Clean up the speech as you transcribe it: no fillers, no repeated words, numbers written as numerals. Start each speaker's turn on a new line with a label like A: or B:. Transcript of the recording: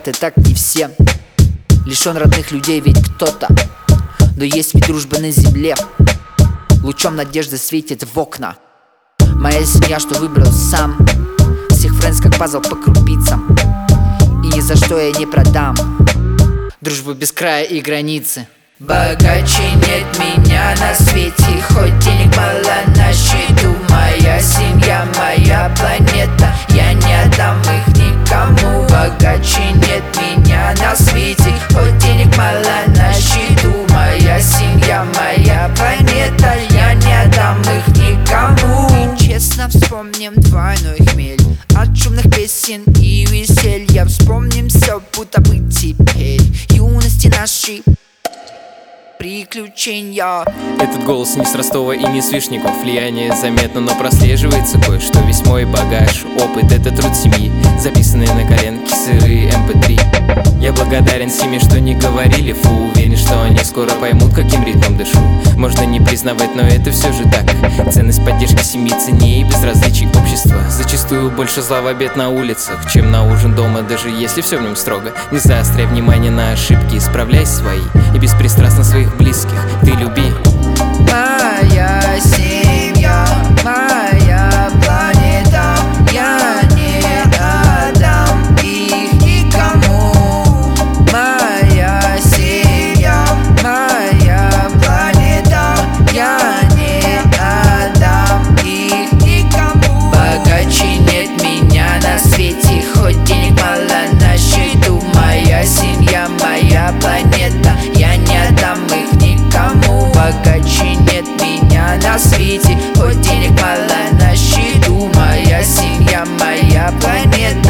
A: и так не все. Лишен родных людей ведь кто-то, но есть ведь дружба на земле. Лучом надежды светит в окна моя семья, что выбрал сам. Всех френдс как пазл по крупицам, и ни за что я не продам дружбу без края и границы. Богаче нет меня на свете, хоть денег мало на счету. Моя семья, моя планета, я не отдам их никому. Богаче нет меня на свете, хоть денег мало на счету. Моя семья, моя планета, я не отдам их никому. И честно вспомним двойной хмель от шумных песен и веселья. Вспомним все, будто бы теперь юности нашей приключения.
B: Этот голос не с Ростова и не с Вишняков. Влияние заметно, но прослеживается кое-что. Весь мой багаж, опыт — это труд семьи, записанные на коленке сырые MP3. Я благодарен семье, что не говорили фу. Уверен, что они скоро поймут, каким ритмом дышу. Можно не признавать, но это все же так. Ценность поддержки семьи ценнее и безразличий общества. Зачастую больше зла в обед на улицах, чем на ужин дома, даже если все в нем строго. Не заостряй внимание на ошибки, исправляй свои и беспристрастно своих близких ты люби.
A: Моя семья, моя планета, я не отдам их никому. Моя семья, моя планета, я не отдам их никому. Богаче нет меня на свете, хоть денег мало на счету. Моя семья, моя планета, я не отдам их никому. Богаче нет меня на свете, хоть денег мало на счету. Моя семья, моя планета,